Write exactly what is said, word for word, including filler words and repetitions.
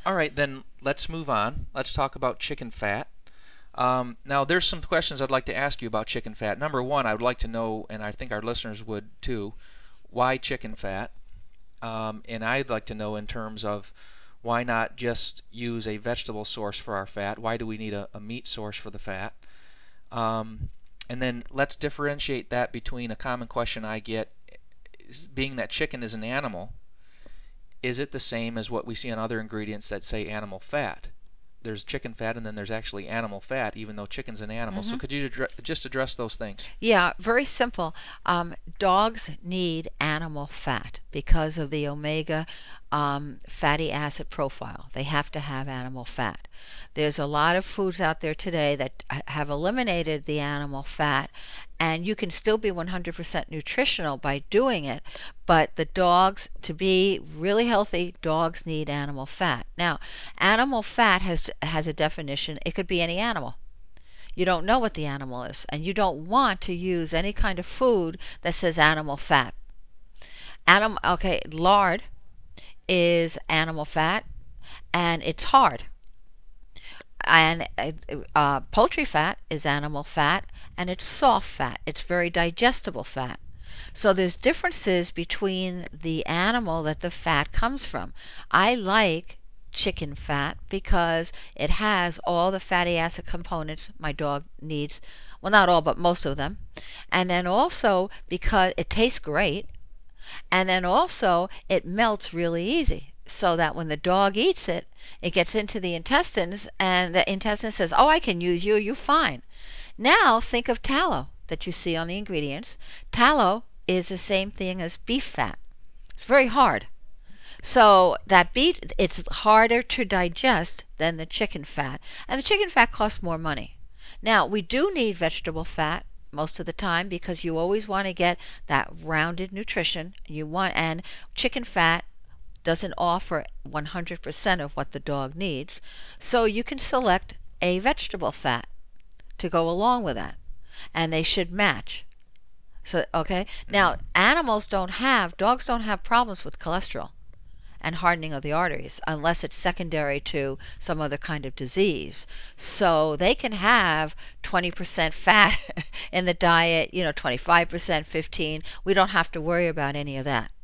All right, then let's move on. Let's talk about chicken fat. Um, now, there's some questions I'd like to ask you about chicken fat. Number one, I would like to know, and I think our listeners would too, why chicken fat? Um, and I'd like to know in terms of why not just use a vegetable source for our fat? Why do we need a, a meat source for the fat? Um, and then let's differentiate that between a common question I get, is, being that chicken is an animal, is it the same as what we see on other ingredients that say animal fat? There's chicken fat and then there's actually animal fat, even though chicken's an animal. Mm-hmm. So could you addre- just address those things? Yeah, very simple. Um, dogs need animal fat because of the omega um, fatty acid profile. They have to have animal fat. There's a lot of foods out there today that have eliminated the animal fat, and you can still be one hundred percent nutritional by doing it, but the dogs, to be really healthy, dogs need animal fat. Now, animal fat has has a definition. It could be any animal. You don't know what the animal is, and you don't want to use any kind of food that says animal fat. Animal, okay, lard is animal fat, and it's hard. And uh, poultry fat is animal fat, and it's soft fat. It's very digestible fat. So there's differences between the animal that the fat comes from. I like chicken fat because it has all the fatty acid components my dog needs. Well, not all, but most of them. And then also because it tastes great, and then also it melts really easy, so that when the dog eats it, it gets into the intestines, and the intestine says, oh, I can use you, you're fine. Now think of tallow that you see on the ingredients. Tallow is the same thing as beef fat. It's very hard. So that beef, it's harder to digest than the chicken fat, and the chicken fat costs more money. Now, we do need vegetable fat most of the time because you always want to get that rounded nutrition. You want, and chicken fat doesn't offer one hundred percent of what the dog needs, so you can select a vegetable fat to go along with that, and they should match. So, okay, now animals don't have, dogs don't have problems with cholesterol and hardening of the arteries unless it's secondary to some other kind of disease. So they can have twenty percent fat in the diet, you know, twenty-five percent, fifteen. We don't have to worry about any of that.